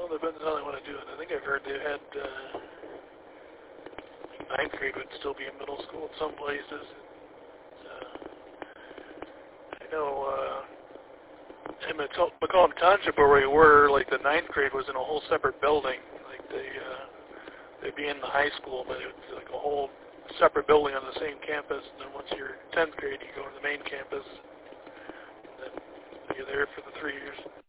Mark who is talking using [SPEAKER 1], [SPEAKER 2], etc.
[SPEAKER 1] Well, depends on how they want to do it. I think I've heard they had ninth grade would still be in middle school in some places. I know in Macomb Township where we were, like the ninth grade was in a whole separate building. Like they'd be in the high school, but it was like a whole separate building on the same campus. And then once you're 10th grade, you go to the main campus. And then you're there for the 3 years.